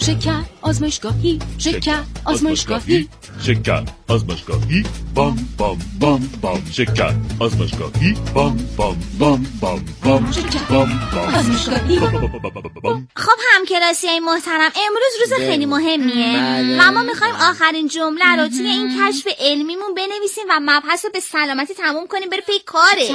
شکر آزمایشگاهی، شکر آزمایشگاهی، شکر آزمایشگاهی، بام بام بام بام. شکر آزمایشگاهی، بام بام بام بام بام. شکر بام بام آزمایشگاهی. خب همکلاسیای محترم، امروز روز خیلی مهمیه و ما میخوایم آخرین جمله رو توی این کشف علمیمون بنویسیم و مبحث رو به سلامتی تموم کنیم بره پی کارش.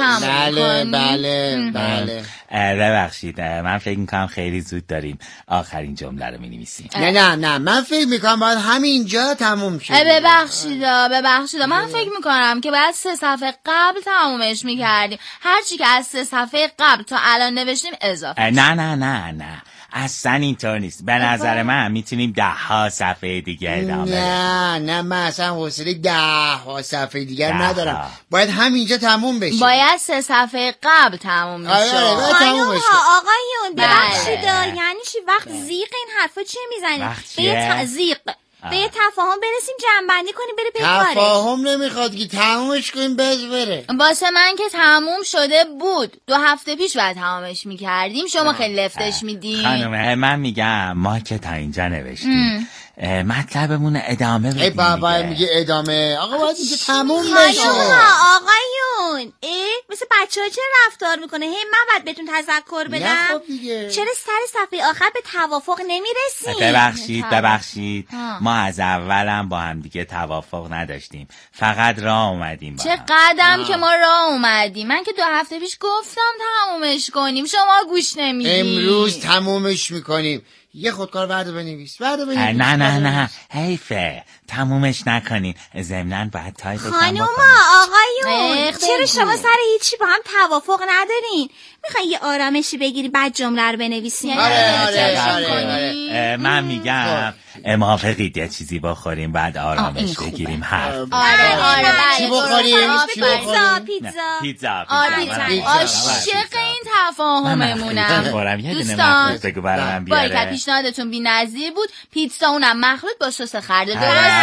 بله. ببخشید، من فکر میکنم خیلی زود داریم آخرین جمله رو مینویسیم. نه من فکر میکنم باید همینجا تموم شه. ببخشید من فکر میکنم که باید 3 صفحه قبل تمومش میکردیم. هرچی که از 3 صفحه قبل تا الان نوشتیم اضافه. نه اصلا اینطور نیست. به نظر من میتونیم 10 صفحه دیگه ادامه بدیم. نه من اصلا حوصله 10 صفحه دیگر ندارم. باید همینجا تموم بشه. باید 3 صفحه قبل تموم میشه. آقایون ببخشید، یعنی چی وقت زیق این حرفا چیه میزنید؟ به یه به یه تفاهم برسیم، جمع‌بندی کنیم بره پی کارش. تفاهم نمیخواد که تمومش کنیم بره. واسه من که تموم شده بود. 2 هفته پیش باید تمامش میکردیم. شما خیلی لفتش میدین. خانم من میگم ما که تا اینجا نوشتیم، مطلبمون ادامه بدیم. ای بابا میگه ادامه. آقا باید اینجا تموم بشه. آقایون مثل بچه‌ها چه رفتار میکنه؟ من باید بهتون تذکر بدم. خب دیگه. چرا سر صفحه آخر به توافق نمیرسیم؟ ببخشید ما از اولم با هم دیگه توافق نداشتیم، فقط راه اومدیم. چه قدم که ما راه اومدیم. من که 2 هفته پیش گفتم تمومش کنیم، شما گوش نمیدی. امروز تمومش میکنیم. یه خودکار بعدو بنویس. نه حیفه تمومش نکنین. ضمناً باید تایپ خانوما آقایون چرا شما سر هیچی با هم توافق ندارین؟ میخوایی یه آرامشی بگیری بعد جمله رو بنویسین؟ آره. من میگم موافقید یه چیزی بخوریم بعد آرامش بگیریم حرف. چی بخوریم؟ پیتزا. عاشق این تفاهممونم. دوستان بگو برای من بیاره. باید پیشنهادتون بی‌نظیر بود. پیتزا اونم مخلوط با سس خردل.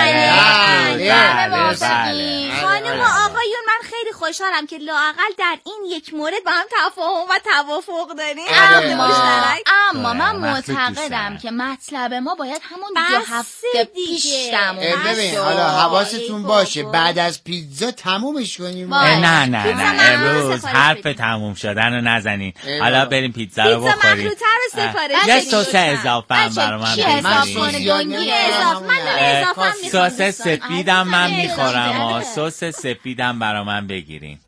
خانم و آقایون من خیلی خوشحالم که لااقل در این یک مورد با هم تفاهم و توافق داریم. اما من معتقدم که مطلب ما باید همون 2 هفته پیش تموم بشه. ببین حالا حواستون باشه بعد از پیتزا تمومش کنیم. نه امروز حرف تموم شدن رو نزنین. حالا بریم پیتزا رو بخوریم. پیتزا مخلوطه رو سفارش یه سس اضافه هم برای من بگیرین. سس سفیدم من میخورم. سس سفیدم برای من بگیرین.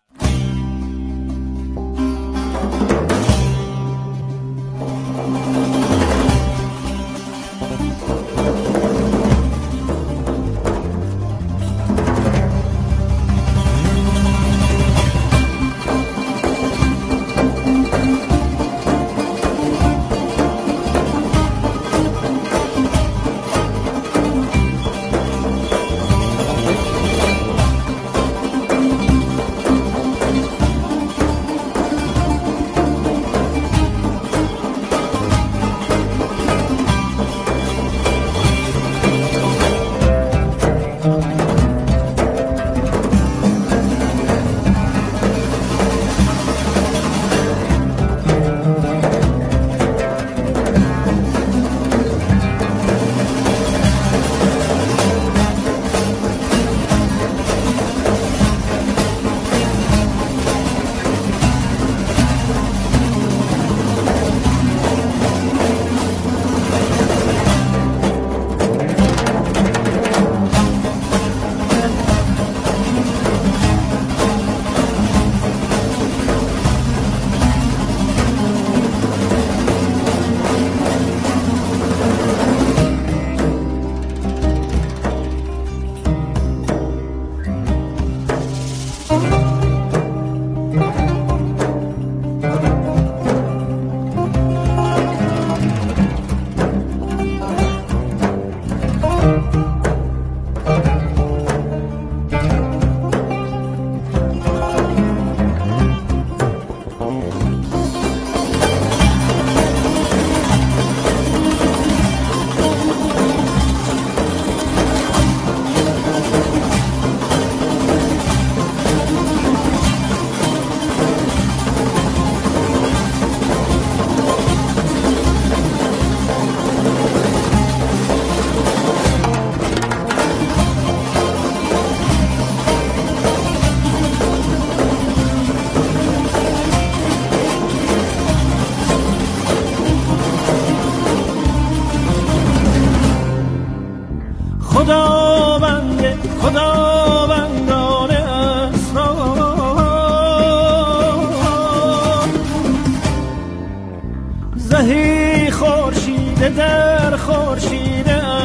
زهی خورشید در خورشید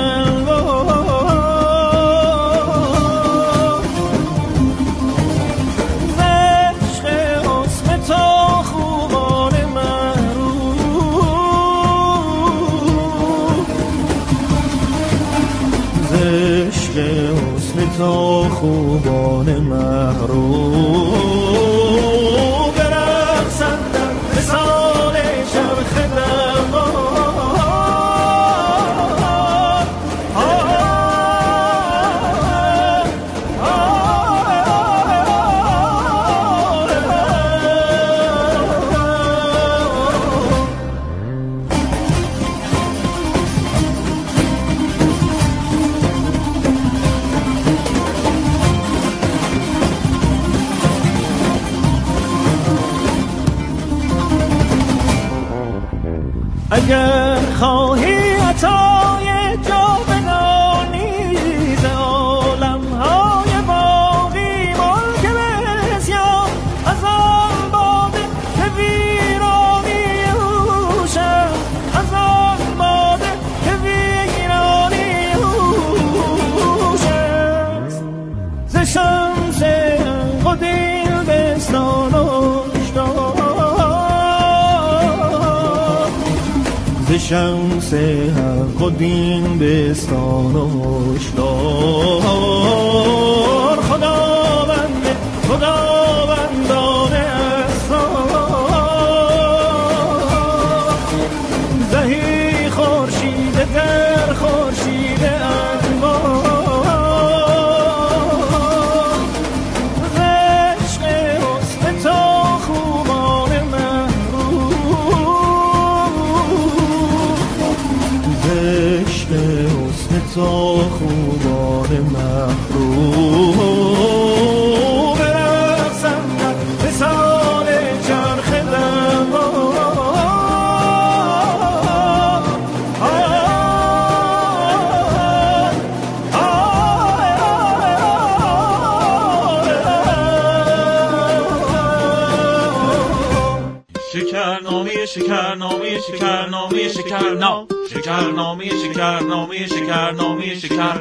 انوار عشق حسن تا خوبان محروم عشق حسن تا خوبان محروم برقصندن مثال چرخ اگر خواهی عطای جاودانی ز عالم‌های باقی ملک بسیار از آن باده که ویرانی اوشم از آن باده که ویرانی اوشم ز شمس قدیم بستان شمس حق و دین بستان و هشدار خداوندان اسرار زهی خورشید در خورشید انوار عشق حسن تا خوبان عشق حسن تا خوبان محروم برقصندن مثال چرخ شکرنامه شکرنامه شکرنامه شکرنا شکرنامه شکرنامه شکرنامه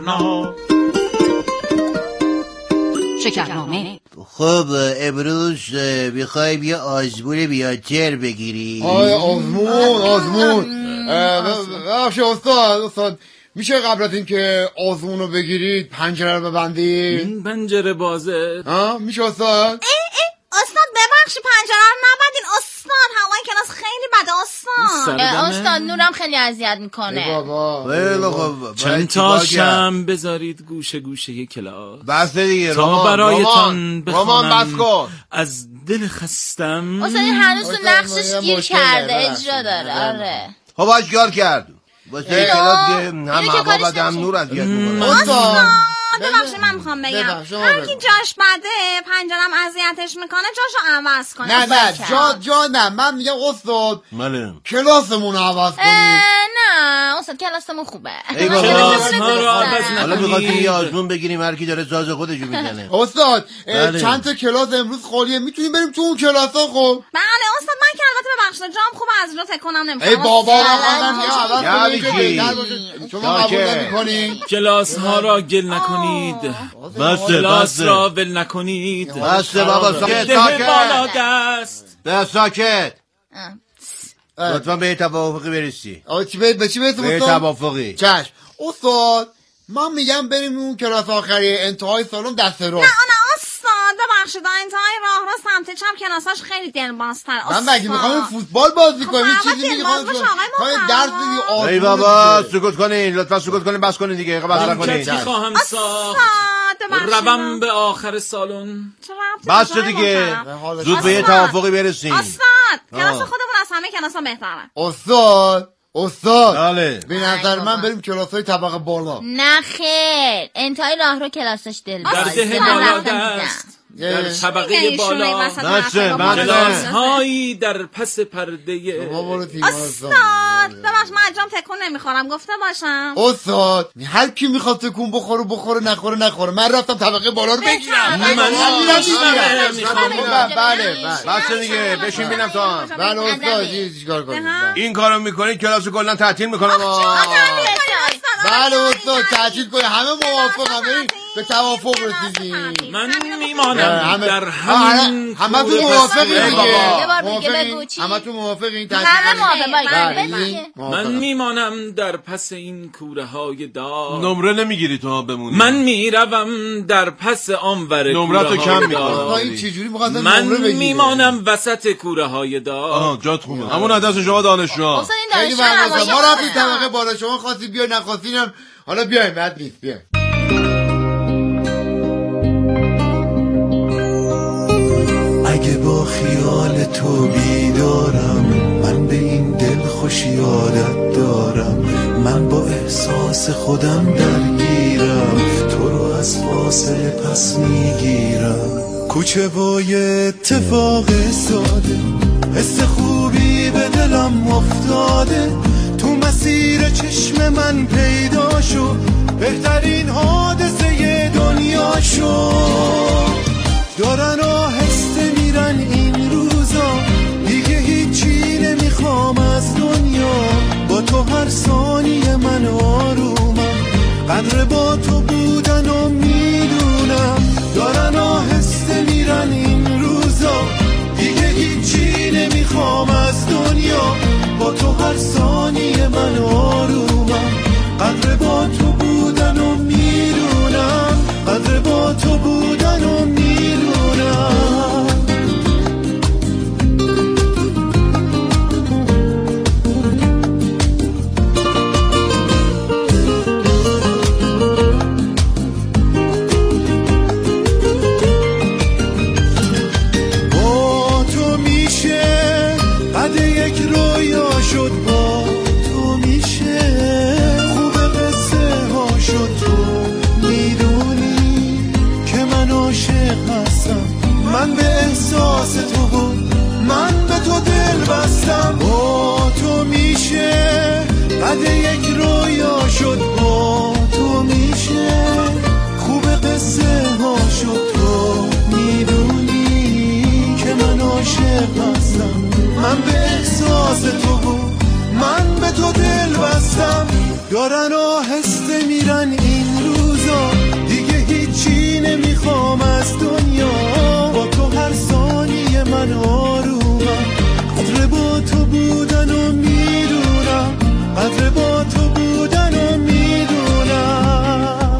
شکرنامه. خب امروز میخوایم یه آزمون بیاتر بگیری. آزمون ببخشید استاد میشه قبل از این که آزمون رو بگیرید پنجره رو ببندید؟ این پنجره بازه. میشه استاد؟ استاد ببخشید پنجره رو نبندین استاد، هوای کلاس خیلی بده استاد. استاد نورم خیلی اذیت میکنه. بابا چند تا شم بذارید گوشه گوشه کلاس. بس دیگه تا برایتان رمان بس کن. از دل خستم. استاد این هنوز تو نقشش گیر کرده، اجرا داره. آره خب باش کار کرد واسه کلاس که هم هوا بده هم نور اذیت میکنه. استاد ببخشید من میخوام بگم هر کی جاش بده پنجرم اذیتش میکنه جاشو عوض کنه. نه جا نه، من میگم استاد کلاسمون عوض کنید. نه استاد کلاسمون خوبه. کلاس ها رو عوض حالا نکنید. میخواستیم یه آزمون بگیریم هر کی داره ساز خودشو میزنه. استاد چند تا کلاس امروز خالیه، میتونیم بریم تو اون کلاسا؟ خب بله استاد من که البته ببخشید جام خوبه از جا تکونم نمیکنم. ای بابا شما قبول نمی‌کنین؟ کلاس ها را گل نکنید. کلاس را ول نکنید. بسته بابا ده بالا دست. به ساکت. لطفا به توافقی برسی. به چی برسیم به استاد؟ توافقی. چشم استاد من میگم بریم اون کلاس آخری انتهای سالن دست رو. نه استاد ببخشید انتهای راه را سمت چپ کلاساش خیلی دلبازتر. من مگه میخوام فوتبال بازی کنیم چیزی میگم درس دیگه. ای بابا سکوت کنین، لطفا سکوت کنین، بس کنین دیگه. بس نکنین. چی خواهم ساخت؟ روم به آخر سالن. بس دیگه. زود به یه توافقی برسین. استاد کلاس خودمون از همه کلاسا بهتره. استاد بله. به نظر من بریم کلاسای طبقه بالا. نه خیر انتهای راه رو کلاسش دل در ده بالا دست. در طبقه بالا، کلاس‌هایی در پس پرده. استاد ببخش من انجام تکون نمیخورم گفته باشم. استاد هر کی میخواد تکون بخوره نخوره من رفتم طبقه بالا رو بگیرم. من بله بس دیگه بشین ببینم تو هم. بله استاد چیکار کنیم؟ این کارو میکنید کلاسو کلا تعطیل میکنم. بله استاد تعطیل کنید. همه موافقم به توافق رسیدیم. من میمانم در همین همه تو موافقین دیگه. یه بار دیگه بگو چی؟ همه تو موافقین من میمانم در پس این کوره های دار. نمره نمیگیری تو بمونی. من میروم در پس آنور نمره تو کم میگیری. من میمانم وسط کوره های دار. جات خوبه. همون عدس شما دانشجو. خیلی ممنون. ما رفتیم طبقه بالا شما خواستید بیاین نخواستینم حالا بیاین بد نیست بیاین. اگه با خیال تو بیدارم من به این دل خوشی عادت دارم. من با احساس خودم درگیرم تو رو از فاصله پس میگیرم. کوچه با یه اتفاق ساده حس خوبی به دلم افتاده. تو مسیر چشم من پیدا شو بهترین حادثه دنیا شو. دارن آهسته میرن این روزا دیگه هیچی نمیخوام از دنیا. با تو هر ثانیه من آرومم قدر با تو بودن و میدونم. دارن آهسته میرن این روزا دیگه هیچی نمیخوام از دنیا. با تو هر ثانیه من آرومم قدر با تو بودن و میدونم. قدر با تو بودن و میدونم. با تو میشه قد یک رویا شد. با تو میشه خوب قصه ها شد. تو میدونی که من عاشق هستم. من به احساس تو بود من به تو دل بستم. با تو میشه قد یک رویا شد. با تو میشه خوب قصه ها شد. تو میدونی که من عاشق هستم. من به احساس تو بود من به تو دل بستم. دارن آهسته میرن این روزا دیگه هیچی نمیخوام از دنیا. با تو هر ثانیه من آرومم قدر با تو بودن و میدونم. قدر با تو بودن و میدونم.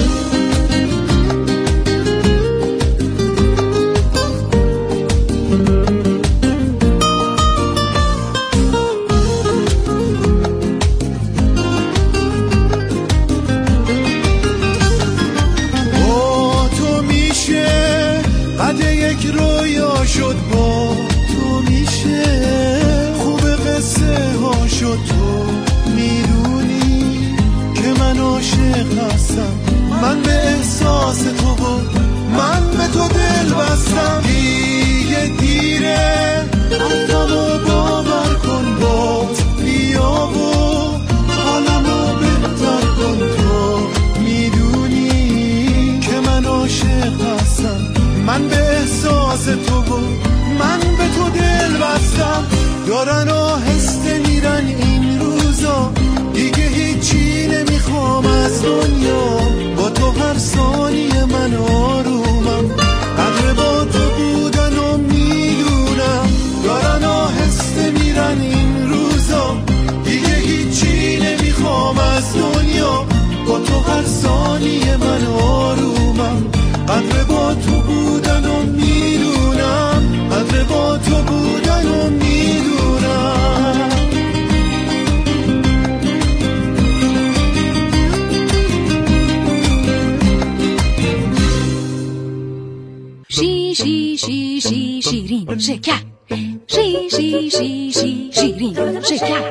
با تو میشه قد یک رویا شد. با تو میشه خوب قصه ها شد. تو میدونی که من عاشق هستم. من به احساس تو بود من به تو دل بستم. دیگه دیره حرفمو باور کن. بات بیا و حالمو بهتر کن. تو میدونی که من عاشق هستم. من به احساس تو بود من به تو دل بستم. دارن آهسته میرن این روزا دیگه هیچی نمیخوام از دنیا. با تو هر ثانیه من آرومم قدر با تو بودن و میدونم. دارن آهسته میرن این روزا دیگه هیچی نمیخوام از دنیا. با تو هر ثانیه من آرومم قدر با تو بودن و میدونم. قدر با تو بودن و میدونم. شیرین شکر. شیرین شکر.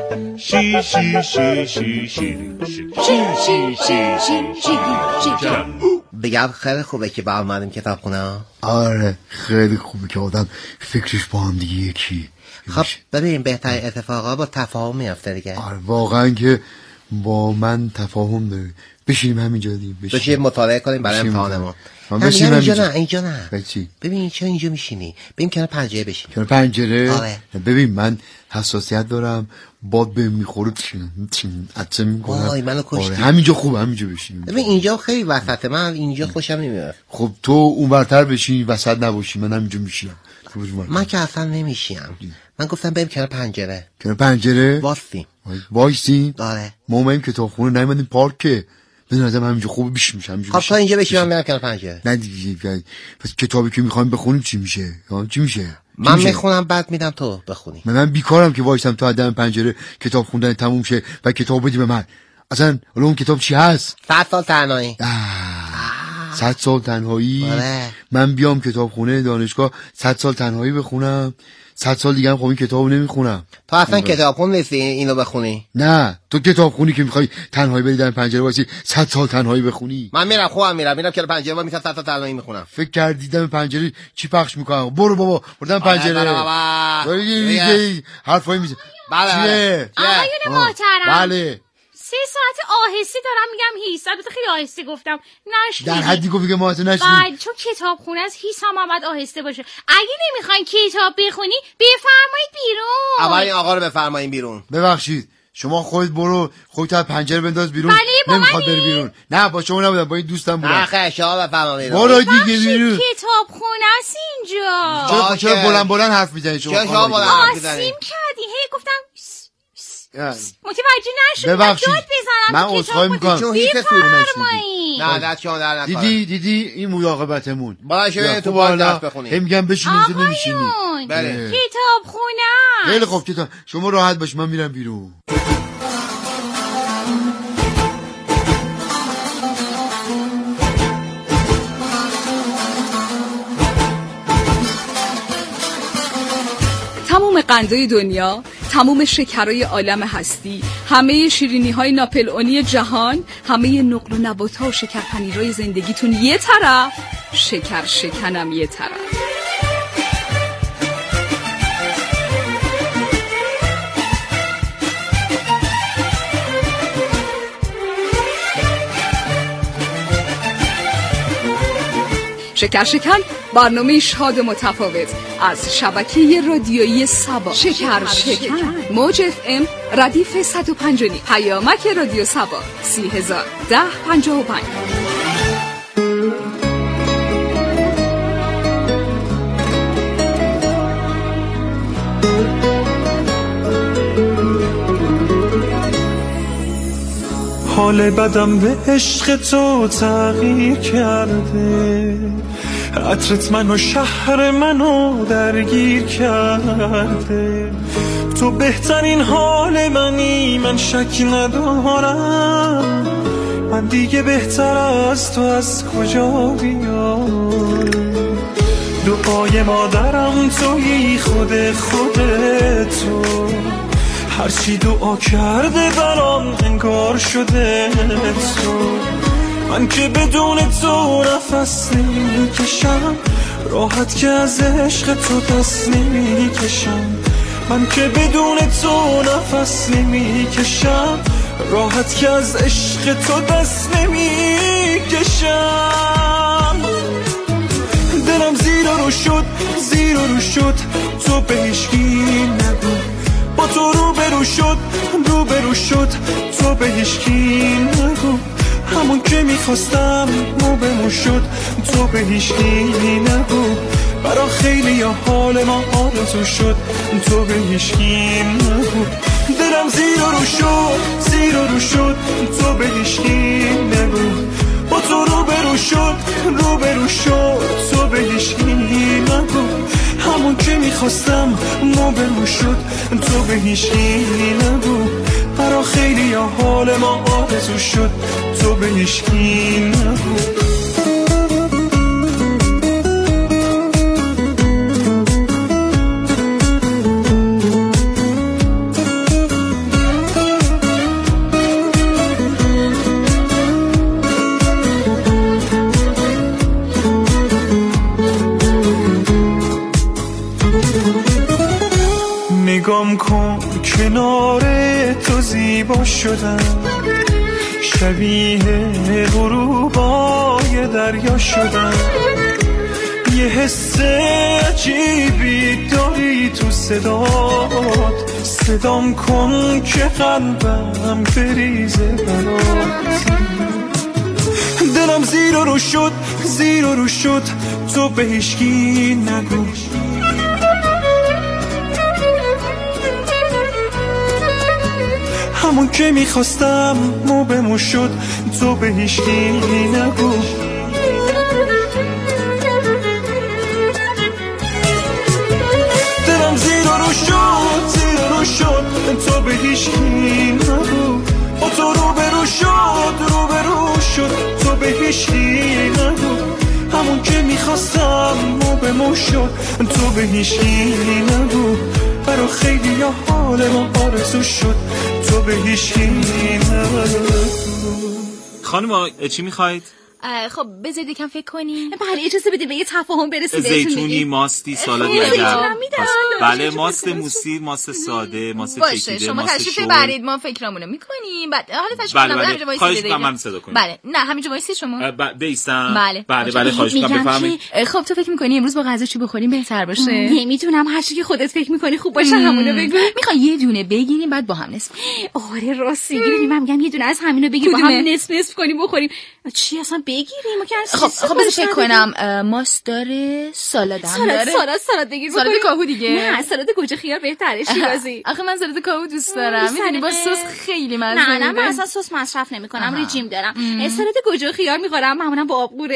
شیرین شکر. بگم خیلی خوبه که با اومدیم کتابخونه. آره خیلی خوبه که آدم فکرش با هم دیگه یکی. خب ببین بهترین اتفاقا با تفاهم میافته دیگه. آره واقعا که با من تفاهم داره. بشینیم همینجا دیگه. بشینیم مطالعه کنیم برای امتحانمون. بشینیم اینجا نه. چی؟ ببین چرا اینجا میشینی؟ ببین کنار پنجره بشین. کنار پنجره؟ آره. ببین من حساسیت دارم، باد به میخوره عطسه میکنم. وای منو کشتی. آره همینجا خوبه، همینجا بشینیم. ببین اینجا خیلی وسطه، من اینجا خوشم نمیاد. خب تو اونورتر بشین وسط نباشی، من همینجا میشینم. من که اصلا نمیشینم. من گفتم بریم کنار پنجره. کنار پنجره؟ وایسیم. آره. ما اومدیم کتابخونه نیومدیم پارک که. به نظرم همینجا خوبه میشه همینجا. خب تا اینجا بشین من برم کنار پنجره. نه دیگه پس کتابی که میخوایم بخونیم چی میشه؟ من میخونم بعد میدم تو بخونی. من بیکارم که وایسم تا دم پنجره کتاب خوندن تموم شه و کتاب بدی به من. اصلا حالا اون کتاب چی هست؟ 100 سال تنهایی. 100 سال تنهایی. آره. من بیام کتابخونه دانشگاه 100 سال تنهایی بخونم، 100 سال دیگه هم خب این کتابو نمیخونم. تو اصلا کتابخون نیستی اینو بخونی؟ نه تو کتابخونی که میخوای تنهایی بری در پنجره وایسی 100 سال تنهایی بخونی. من میرم خوبم میرم که پنجره وای میسم 100 سال تنهایی میخونم. فکر کردی دم پنجره چی پخش میکنم؟ برو بابا بردم پنجره. بابا دیگه حرفایی میزنی. بله آقایون محترم. بله 3 ساعت آهسته دارم میگم هیس. البته خیلی آهسته گفتم نشنیدی. در حدی گفتی که ما اصلا نشنیدیم. بعد چون کتابخونه از هیس هم باید آهسته باشه. اگه نمیخواین کتاب بخونی بفرمایید بیرون. اول این آقا رو بفرمایید بیرون. ببخشید شما خودت برو خودت از پنجره بنداز بیرون. نمیخواد بری بیرون. نه با شما نبودم با این دوستم بودم. نه خیر شما بفرمایید برو دیگه بیرون. کتابخونه است اینجا. چرا بلند حرف میزنی شما؟ چرا شما بلند حرف میزنی؟ آسیم کردی. هی گفتم متوجه نشدی. ببخشید من عذرخواهی میکنم چون هیچ بفرمایید. نه دست شما در نکنه. دیدی این مراقبتمون. باشه تو بالا درس بخونید. میگم بشین اینجا نمیشینی. بله کتابخونه. خیلی خوب کتاب شما راحت باش من میرم بیرون. تمام قندهای دنیا، تمام شکرهای عالم هستی، همه شیرینی‌های ناپلئونی جهان، همه نقل و نبات‌ها و شکرپنیرهای زندگیتون یه طرف، شکر شکنم یه طرف. شکر شکن برنامه شاد متفاوت از شبکه رادیویی سبا. شکر شکن موج FM ردیف 105 پیامک رادیو سبا 301055. حال بدم به عشق تو تغییر کرده، عطرت منو شهر منو درگیر کرده. تو بهترین حال منی من شک ندارم، من دیگه بهتر از تو از کجا بیام. دعای مادرم تویی خودتو، هرچی دعا کرده برام انگار شده تو. من که بدون تو نفس نمیکشم، راحت که از عشق تو دست نمیکشم. من که بدون تو نفس نمیکشم، راحت که از عشق تو دست نمیکشم. دلم زیر رو شد تو به هیچکی نگو، با تو روبرو شد تو به هیچکی نگو. همون که میخواستم موبمون شد تو به هیچکی نگو. برا خیلی یا حال ما آرزو شد تو به هیچکی نگو. دلم زیر رو شد تو به هیچکی نگو. با تو روبرو شد تو به هیچکی نگو. همون که میخواستم موبمون شد تو به هیچکی نگو. برا خیلی یا حال ما آرزو شد تو به هیچکی نگو. نگام کن کنار تو زیبا شدم، شبیه غروبای دریا شدم. یه حس عجیبی داری تو صدات، صدام کن که قلبم بریزه برات. دلم زیر و رو شد، زیر و رو شد، تو به هیچکی نگو. همون که میخواستم مو به مو شد، تو به هیچکی نگو. دلم زیر و رو شد، زیر و رو شد، تو به هیچکی نگو. با تو رو به رو شد، رو به رو شد، تو به هیچکی نگو. همون که میخواستم مو به مو شد، تو به هیچکی نگو. برا خیلی یا حال ما آرزو شد، تو به هیچکی نگو. خانم چی میخواید؟ خب بذارید یکم فکر کنیم. بله اجازه بدید به یه تفاهم برسید. زیتونی، ماستی، سالادی اگر. بله ماست موسی، ماست ساده، ماست چکیده، باشه شما ماست تشریف شور. ببرید ما فکرامونو میکنیم. بعد حالا تشریف بله کنم بله خواهش می‌کنم من صدا کنید. بله نه همینجا وایسید شما. بیستم. بله خواهش می‌کنم بفرمایید. خب تو فکر می‌کنی امروز با غذا چی بخوریم بهتر باشه؟ نمیدونم، هر چی که خودت فکر می‌کنی خوب باشه همونو بگو. میخوای یه دونه بگیریم بعد با هم نصف؟ آره راستی من میگم یه دونه از همینو بگیر با هم نصف کنیم بخوریم. چی اصلا بگیریم؟ ما که خب بذار فکر کنم. ماست داره، سالاد هم داره. سالاد بگیر. سالاد کاهو دیگه. نه سالاد گوجه خیار بهتره شیرازی. آخه من سالاد کاهو دوست دارم. میدونی با سس خیلی مزه میده. نه من اصلا سس مصرف نمی‌کنم، رژیم دارم. سالاد گوجه خیار می‌خورم، معمولا با آبقوره.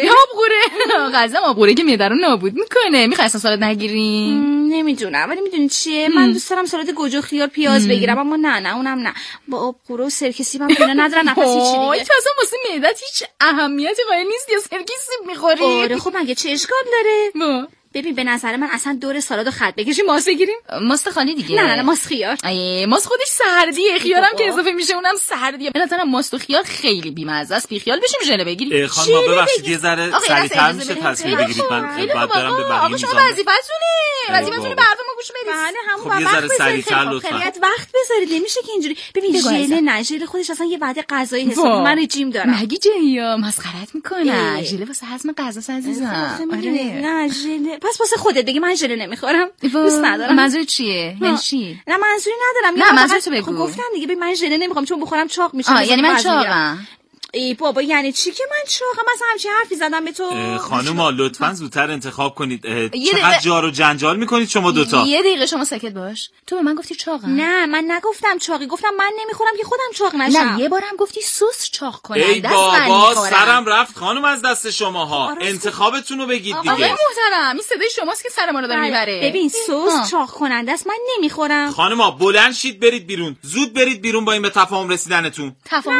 غذا آبقوره که معده رو نابود میکنه. میخوای اصلا سالاد نگیریم؟ نمیدونم ولی میدونی چیه، من دوست دارم سالاد گوجه خیار پیاز بگیرم، اما نه اونم نه. با آبقوره و سرکه سیب هم اینا ندارن نفس هیچی دیگه. تو اصلا واسه معدت هیچ اهمیتی قائل نیستی یا سرکه سیب می‌خوری؟ آره خب مگه چه اشکال داره؟ ببین به نظر من اصلا دور سالاد خط بکشیم، ماست بگیریم. ماست خالی دیگه. نه ماست خیار. ماست خودش سردیه، خیارم که اضافه میشه اونم سردیه. به نظرم ماست و خیار خیلی بی‌مزه است. بی خیال بشیم ژله بگیریم. خانم ببخشید یه ذره سریع‌تر میشه تصمیم بگیرید. من بعد برم به بقیه میذارم. شما وظیفتونه به حرف ما گوش بدید. بله همون خب یه ذره سریع‌تر لطفا. وقت بذارید، نمیشه که اینجوری. ببین ژله نه، ژله خودش اصلا یه وعده غذایی حساب. من رژیم دارم. مگه جیا مسخرت میکنه؟ ژله واسه هضم غذاست عزیزم. نه ژله پس واسه خودت بگی من ژله نمیخورم، دوست ندارم. منظور چیه؟ یعنی چی؟ نه منظوری ندارم. نه منظورتو بگو. خب گفتم دیگه ببین من ژله نمیخوام چون بخورم چاق میشم. یعنی من چاقم. ای بابا یعنی چی که من چاقم؟ مثلا همچین حرفی زدم به تو؟ خانوما لطفاً زودتر انتخاب کنید. چقدر جار و جنجال میکنید شما دوتا. یه دقیقه شما ساکت باش. تو به من گفتی چاقم. نه من نگفتم چاقی، گفتم من نمیخورم که خودم چاق نشم. نه یه بارم گفتی سس چاق کننده. ای بابا سرم رفت خانم از دست شماها. انتخابتون رو بگید دیگه. آقای محترم این صدای شماست که سر ما رو داره میبره. ببین سس چاق کننده است، من نمیخورم. خانوما بلند شید برید بیرون، زود برید بیرون با این به تفاهم رسیدنتون. تفاهم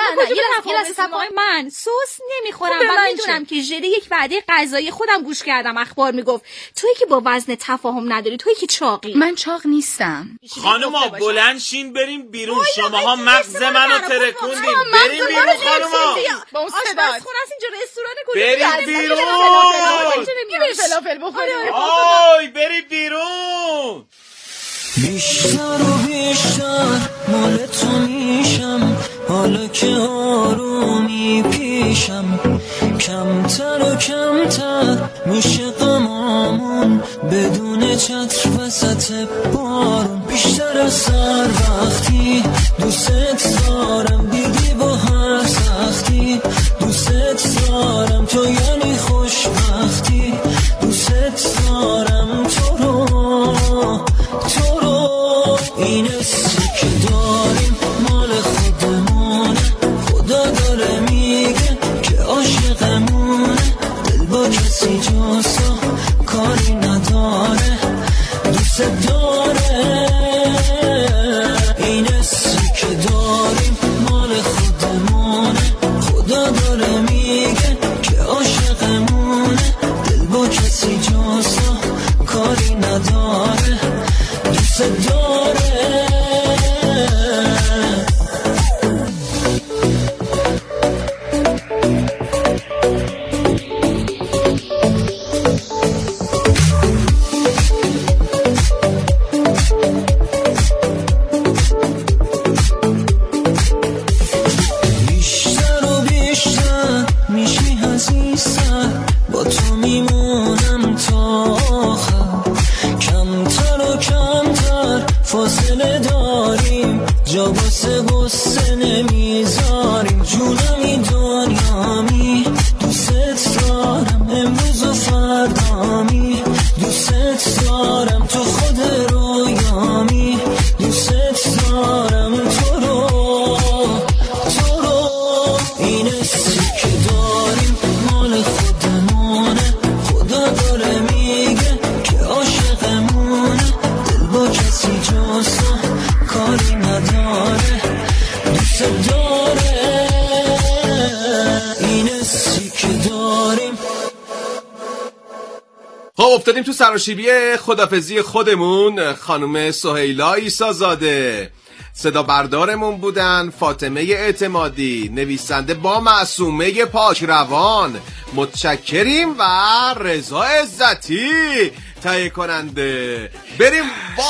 من سس نمیخورم و میدونم که ژله یک وعده غذایی. خودم گوش کردم اخبار میگفت تویی که با وزن تفاهم نداری، تویی که چاقی. من چاق نیستم. خانوما بلند شین بریم بیرون. شماها مغز منو ترکوندین. بریم بیرون خانوما. با اون صدا خونه است اینجا رستوران کجا؟ بریم بیرون. بریم فلافل بخوریم. آی بریم بیرون. بیشتر و بیشتر مال تو میشم، حالا که آرومی پیشم. کمتر و کمتر میشه غمامون بدون چتر وسط بارون. بیشتر از سر وقتی دوست دارم، دیدی با هر سختی دوست دارم. تو یعنی خوشبختی، دوست دارم تو رو. این حسی که داریم مال خودمونه، خدا داره میگه که عاشقمونه. دل با کسی جاسا کاری نداره، دوست داره. این حسی که داریم مال خودمونه، خدا داره میگه که عاشقمونه. دل با کسی جاسا کاری نداره، دوست داره. که داریم جا واسه غصه نمیذاریم. جونمی دنیامی دوست دارم، امروز و فردامی دوست دارم، تو خود رویامی دوست دارم، تو رو این حسی که داریم مال خودمونه. خدا داره میگه که عاشقمونه، دل با کسی جز کاری نداره، دوست داره این حسی که داریم. خب افتادیم تو سراشیبی خدافزی خودمون. خانم سهیلا عیسی‌زاده صدا بردارمون بودن، فاطمه اعتمادی نویسنده با معصومه پاکروان، متشکریم، و رضا عزتی تهیه کننده. بریم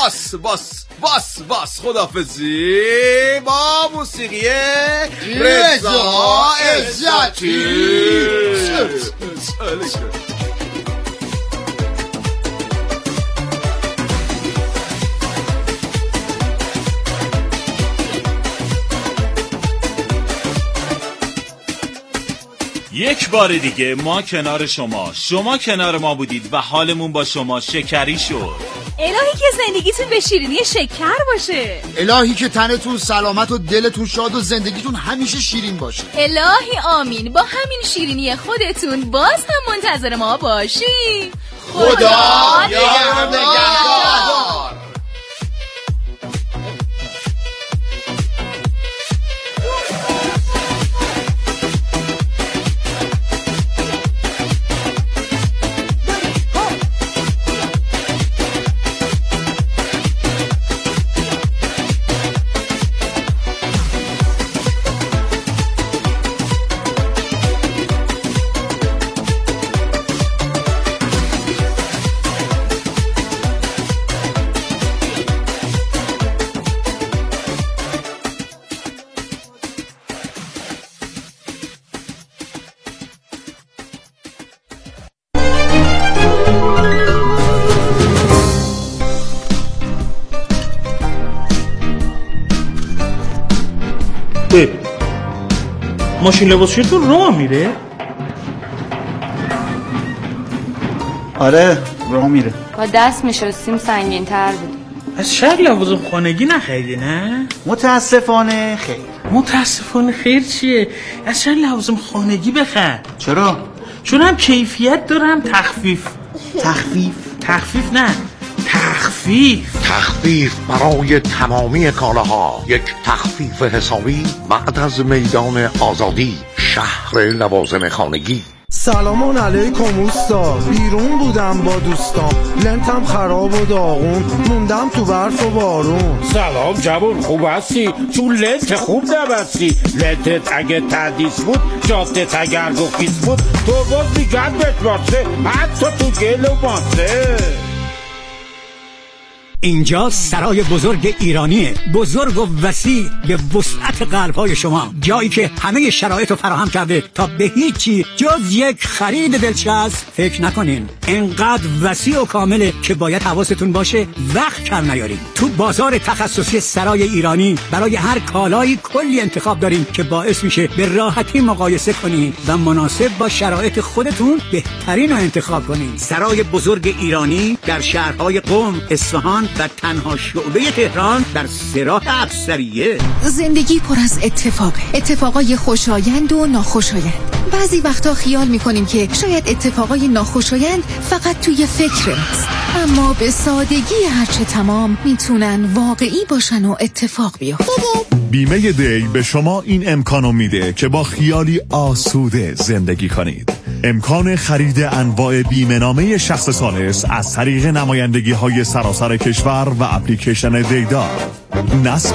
باس خدافزی با موسیقی رضا عزتی. یک بار دیگه ما کنار شما کنار ما بودید و حالمون با شما شکری شد. الهی که زندگیتون به شیرینی شکر باشه. الهی که تنتون سلامت و دلتون شاد و زندگیتون همیشه شیرین باشه. الهی آمین. با همین شیرینی خودتون باز هم منتظر ما باشی. خدا نگهدار. ماشین لباسشویتون راه میره؟ آره راه میره. با دست میشستیم سنگین تر بود. از شهر لوازم خانگی نخریدی نه؟ متاسفانه خیر. متاسفانه خیر چیه؟ از شهر لوازم خانگی بخر. چرا؟ چون هم کیفیت داره هم تخفیف. تخفیف نه، تخفیف برای تمامی کالاها. یک تخفیف حسابی بعد از میدان آزادی، شهر لوازم خانگی. سلامان علیکم اوستا، بیرون بودم با دوستام، لنتم خراب و داغون، موندم تو برف و بارون. سلام جوون، خوب هستی؟ تو لنت خوب نبستی. لنتت اگه تحدیث بود، جادت اگر گفیس بود، تو باز میگن بتباسه، حتی تو گل و ماسه. اینجا سرای بزرگ ایرانیه، بزرگ و وسیع به وسعت قلب‌های شما، جایی که همه شرایط رو فراهم کرده تا به هیچی جز یک خرید دلچسب فکر نکنین. اینقدر وسیع و کامله که باید حواستون باشه وقت کم نیارین. تو بازار تخصصی سرای ایرانی برای هر کالایی کلی انتخاب داریم که باعث میشه به راحتی مقایسه کنین و مناسب با شرایط خودتون بهترین رو انتخاب کنین. سرای بزرگ ایرانی در شهرهای قم، اصفهان و تنها شعبه تهران در سراح افسریه. زندگی پر از اتفاقای خوشایند و ناخوشایند. بعضی وقتا خیال میکنیم که شاید اتفاقای ناخوشایند فقط توی فکر ماست، اما به سادگی هرچه تمام میتونن واقعی باشن و اتفاق بیفتن. بیمه دی به شما این امکانو میده که با خیالی آسوده زندگی کنید. امکان خرید انواع بیمه نامه شخص ثالث از طریق نمایندگی های سراسر کشور و اپلیکیشن دیدار. نصب